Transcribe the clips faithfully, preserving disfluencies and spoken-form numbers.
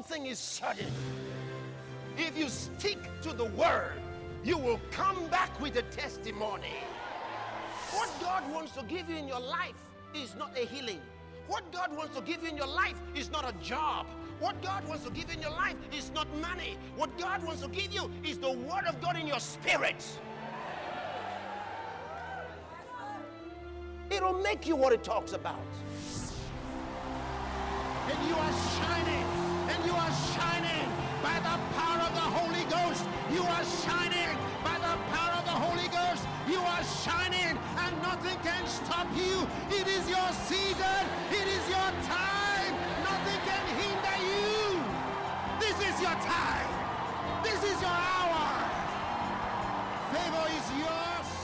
thing is certain. If you stick to the word, you will come back with a testimony. What God wants to give you in your life is not a healing. What God wants to give you in your life is not a job. What God wants to give you in your life is not money. What God wants to give you is the word of God in your spirit. It'll make you what it talks about. And you are shining, and you are shining by the power of the Holy Ghost. You are shining by the power of the Holy Ghost. You are shining, and nothing can stop you. It is your season. It is your time. Nothing can hinder you. This is your time. This is your hour. Favor is yours.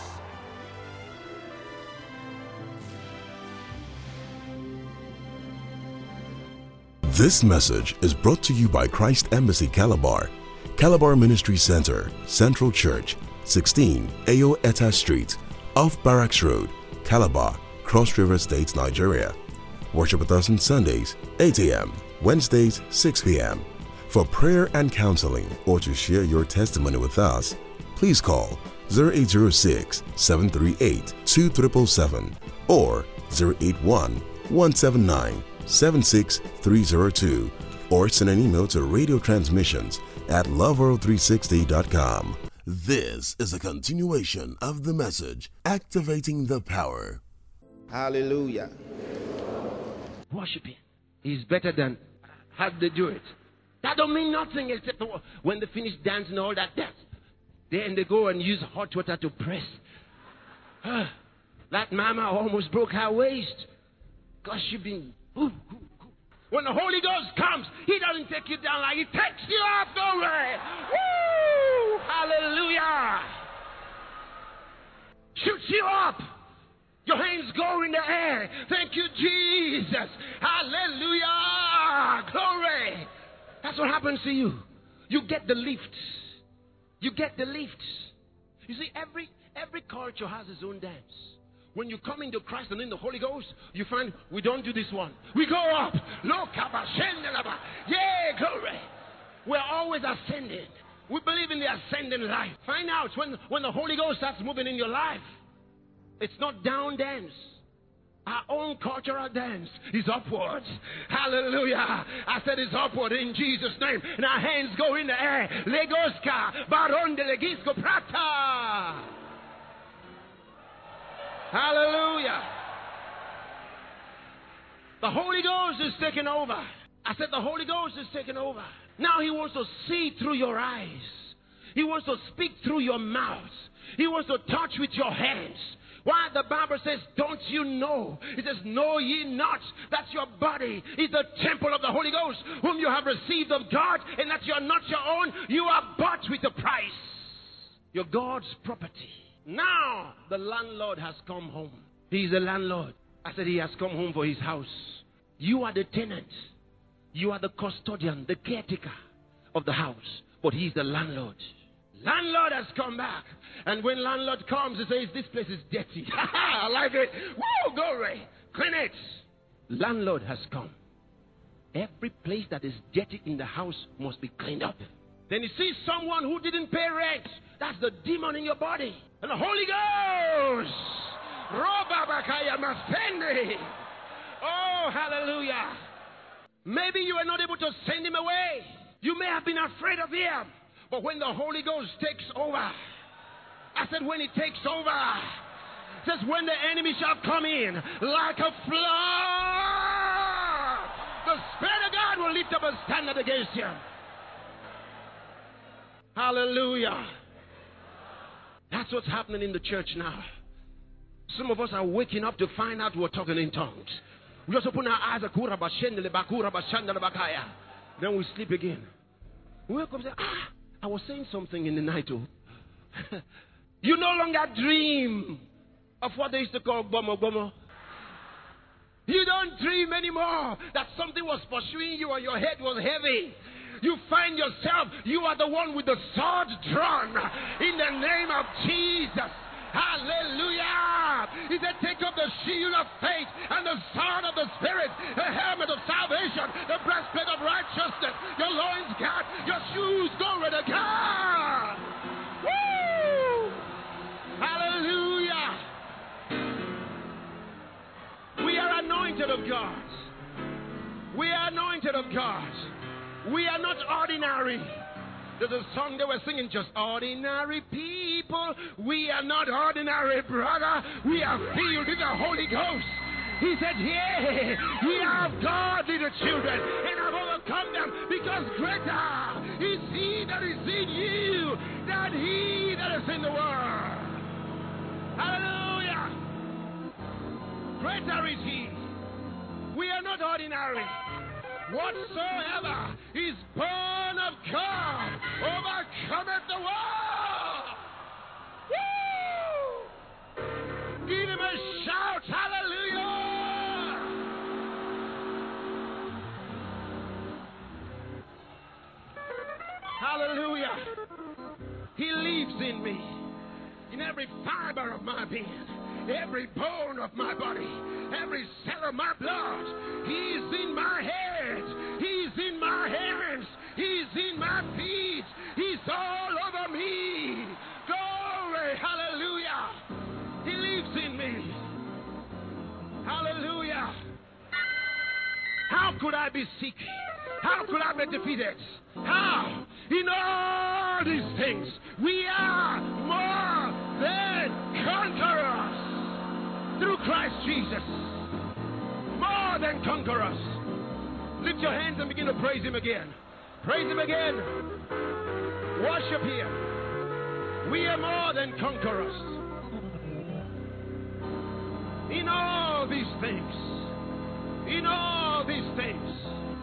This message is brought to you by Christ Embassy Calabar, Calabar Ministry Center, Central Church, sixteen Ayo Eta Street, off Barracks Road, Calabar, Cross River State, Nigeria. Worship with us on Sundays, eight a m, Wednesdays, six p m For prayer and counseling or to share your testimony with us, please call zero eight zero six, seven three eight, two seven seven seven or zero eight one, one seven nine, seven six three zero two or send an email to radio transmissions at love world three sixty dot com. This is a continuation of the message, Activating the Power. Hallelujah. Worshiping is better than how they do it. That don't mean nothing except when they finish dancing all that dance. Then they go and use hot water to press. That mama almost broke her waist because she been. Ooh, ooh, ooh. When the Holy Ghost comes, He doesn't take you down like He takes you up. Glory. Woo! Hallelujah. Shoots you up. Your hands go in the air. Thank you, Jesus. Hallelujah. Glory. That's what happens to you. You get the lift. You get the lift. You see, every every culture has its own dance. When you come into Christ and in the Holy Ghost, you find we don't do this one. We go up. Yeah, glory. We're always ascending. We believe in the ascending life. Find out when, when the Holy Ghost starts moving in your life. It's not down dance. Our own cultural dance is upwards. Hallelujah. I said it's upward in Jesus' name. And our hands go in the air. Legoska, Baron de Legisco Prata. Hallelujah. The Holy Ghost is taking over. I said the Holy Ghost is taking over. Now He wants to see through your eyes. He wants to speak through your mouth. He wants to touch with your hands. Why? The Bible says, don't you know? It says, know ye not that your body is the temple of the Holy Ghost, whom you have received of God, and that you are not your own. You are bought with a price. You're God's property. Now the landlord has come home. He's the landlord. I said he has come home for his house. You are the tenant. You are the custodian, the caretaker of the house. But he's the landlord. Landlord has come back. And when landlord comes, he says, this place is dirty. I like it. Woo, glory. Clean it. Landlord has come. Every place that is dirty in the house must be cleaned up. Then he sees someone who didn't pay rent. That's the demon in your body. And the Holy Ghost. Oh, hallelujah. Maybe you are not able to send him away. You may have been afraid of him. But when the Holy Ghost takes over, I said when he takes over, it says when the enemy shall come in like a flood, the Spirit of God will lift up a standard against you. Hallelujah. That's what's happening in the church now. Some of us are waking up to find out we're talking in tongues. We just open our eyes, then we sleep again. We wake up and say, ah, I was saying something in the night. Oh. You no longer dream of what they used to call bomo bomo. You don't dream anymore that something was pursuing you and your head was heavy. You find yourself, you are the one with the sword drawn in the name of Jesus. Hallelujah. He said, take up the shield of faith and the sword of the Spirit, the helmet of salvation, the breastplate of righteousness, your loins girt, your shoes, glory to God. Woo! Hallelujah. We are anointed of God. We are anointed of God. We are not ordinary. There's a song they were singing, just ordinary people. We are not ordinary, brother. We are filled with the Holy Ghost. He said, yeah, we are God, little children, and I've overcome them because greater is he that is in you than he that is in the world. Hallelujah. Greater is he. We are not ordinary. Whatsoever is born of God overcometh the world. Woo! Give him a shout, hallelujah! Hallelujah! He lives in me, in every fiber of my being, every bone of my body, every cell of my blood. He's in my head. He's in my hands. He's in my feet. He's all over me. Glory, hallelujah. He lives in me. Hallelujah. How could I be sick? How could I be defeated? How? In all these things, we are more than conquerors. Through Christ Jesus, more than conquerors. Lift your hands and begin to praise him again. Praise him again. Worship him. We are more than conquerors. In all these things. In all these things.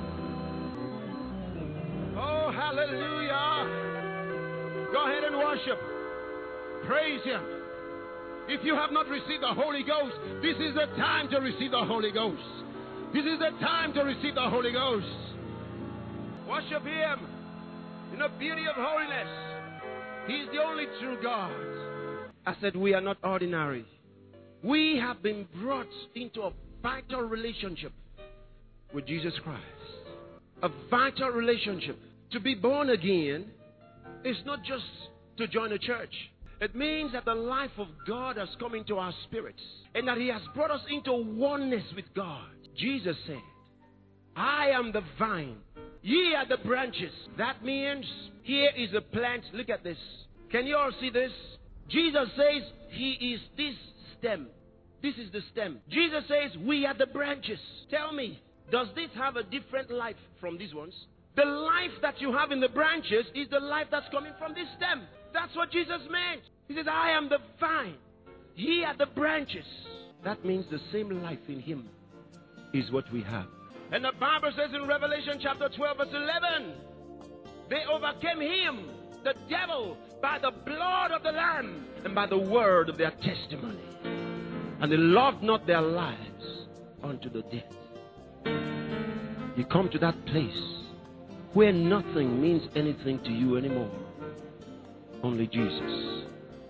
Oh, hallelujah. Go ahead and worship. Praise him. If you have not received the Holy Ghost, this is the time to receive the Holy Ghost. This is the time to receive the Holy Ghost. Worship him in the beauty of holiness. He is the only true God. I said we are not ordinary. We have been brought into a vital relationship with Jesus Christ. A vital relationship. To be born again is not just to join a church. It means that the life of God has come into our spirits and that he has brought us into oneness with God. Jesus said, I am the vine, ye are the branches. That means here is a plant. Look at this. Can you all see this? Jesus says he is this stem. This is the stem. Jesus says we are the branches. Tell me, does this have a different life from these ones? The life that you have in the branches is the life that's coming from this stem. That's what Jesus meant. He says, I am the vine. Ye are the branches. That means the same life in him is what we have. And the Bible says in Revelation chapter twelve verse eleven, they overcame him, the devil, by the blood of the Lamb and by the word of their testimony. And they loved not their lives unto the death. You come to that place where nothing means anything to you anymore. Only Jesus.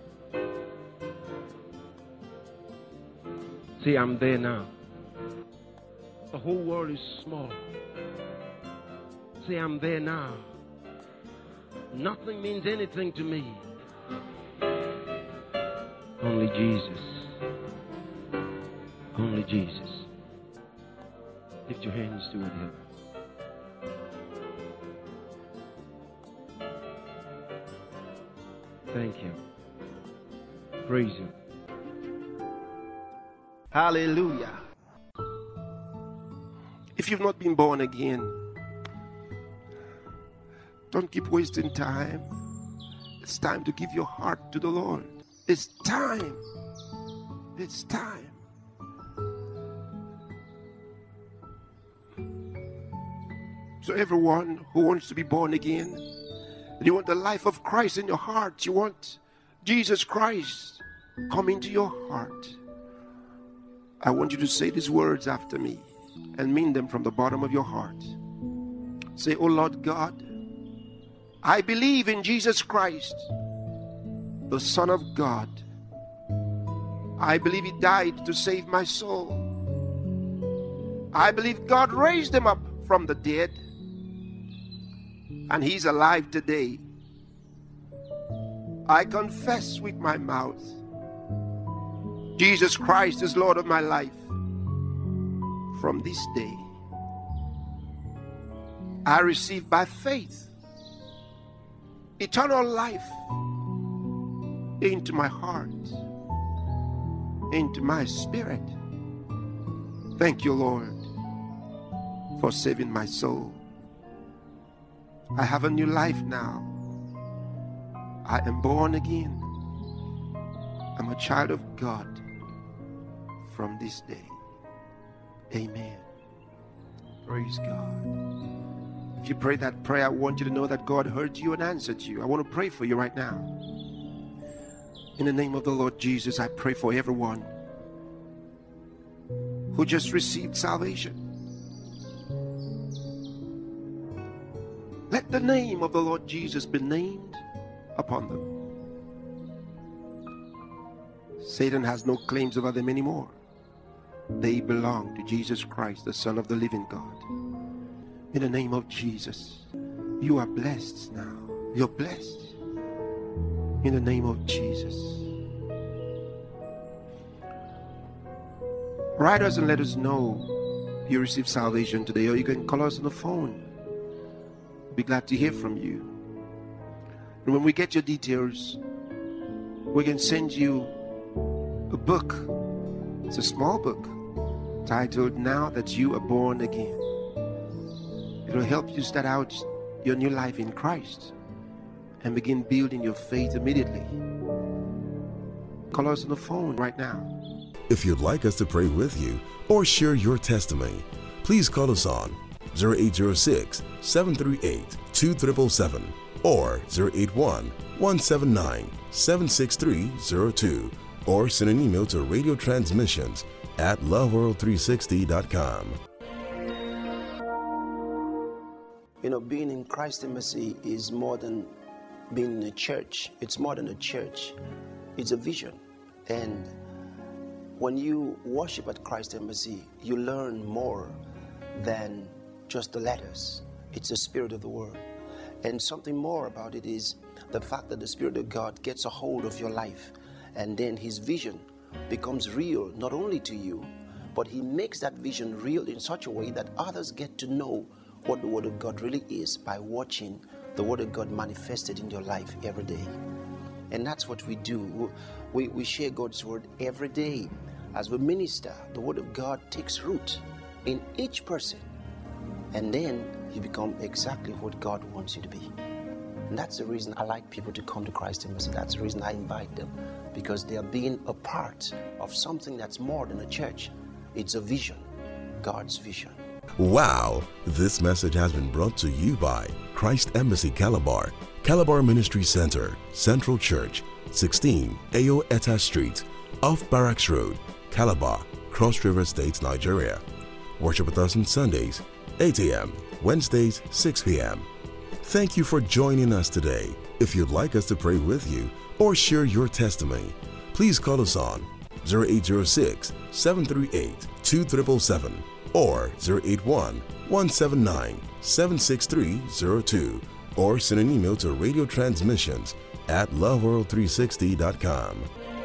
See, I'm there now. The whole world is small. See, I'm there now. Nothing means anything to me. Only Jesus. Only Jesus. Lift your hands to it here. Thank you. Praise him. Hallelujah. If you've not been born again, don't keep wasting time. It's time to give your heart to the Lord. It's time. It's time. So everyone who wants to be born again, and you want the life of Christ in your heart, you want Jesus Christ come into your heart, I want you to say these words after me and mean them from the bottom of your heart. Say, oh Lord God, I believe in Jesus Christ, the Son of God, I believe he died to save my soul. I believe God raised him up from the dead, and he's alive today. I confess with my mouth, Jesus Christ is Lord of my life. From this day, I receive by faith eternal life into my heart, into my spirit. Thank you, Lord, for saving my soul. I have a new life now. I am born again. I'm a child of God from this day. Amen. Praise God. If you pray that prayer, I want you to know that God heard you and answered you. I want to pray for you right now. In the name of the Lord Jesus, I pray for everyone who just received salvation. Let the name of the Lord Jesus be named upon them. Satan has no claims over them anymore. They belong to Jesus Christ, the Son of the living God. In the name of Jesus, you are blessed now. You're blessed. In the name of Jesus. Write us and let us know you received salvation today, or you can call us on the phone. We'll be glad to hear from you. And when we get your details, we can send you a book. It's a small book titled Now That You Are Born Again. It'll help you start out your new life in Christ and begin building your faith immediately. Call us on the phone right now. If you'd like us to pray with you or share your testimony, please call us on zero eight zero six, seven three eight, two seven seven seven or zero eight one, one seven nine, seven six three zero two, or send an email to radio transmissions at love world three sixty dot com. You know, being in Christ Embassy is more than being in a church. It's more than a church. It's a vision. And when you worship at Christ Embassy, you learn more than just the letters. It's the Spirit of the Word. And something more about it is the fact that the Spirit of God gets a hold of your life, and then His vision becomes real, not only to you, but He makes that vision real in such a way that others get to know what the Word of God really is by watching the Word of God manifested in your life every day. And that's what we do. We, we share God's Word every day. As we minister, the Word of God takes root in each person. And then you become exactly what God wants you to be. And that's the reason I like people to come to Christ Embassy. That's the reason I invite them. Because they are being a part of something that's more than a church. It's a vision. God's vision. Wow! This message has been brought to you by Christ Embassy Calabar, Calabar Ministry Center, Central Church, sixteen Ayo Eta Street, off Barracks Road, Calabar, Cross River State, Nigeria. Worship with us on Sundays, eight a.m., Wednesdays, six p.m. Thank you for joining us today. If you'd like us to pray with you or share your testimony, please call us on zero eight zero six, seven three eight, two seven seven seven or zero eight one, one seven nine, seven six three zero two, or send an email to radio transmissions at love world three sixty dot com.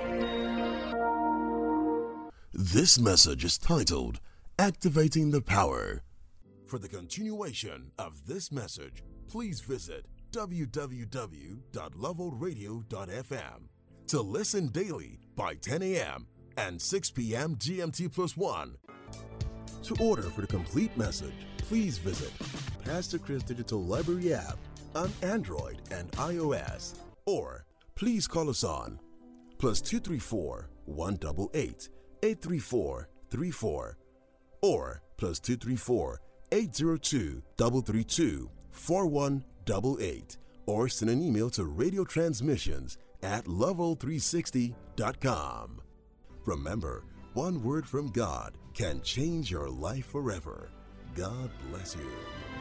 This message is titled Activating the Power. For the continuation of this message, please visit w w w dot love world radio dot f m to listen daily by ten a.m. and six p.m. G M T plus one. To order for the complete message, please visit Pastor Chris Digital Library app on Android and iOS, or please call us on plus two three four, one eight eight, eight three four, three four or plus two three four, eight zero two, three three two, four one eight eight, or send an email to radio transmissions at love world three sixty dot com. Remember, one word from God can change your life forever. God bless you.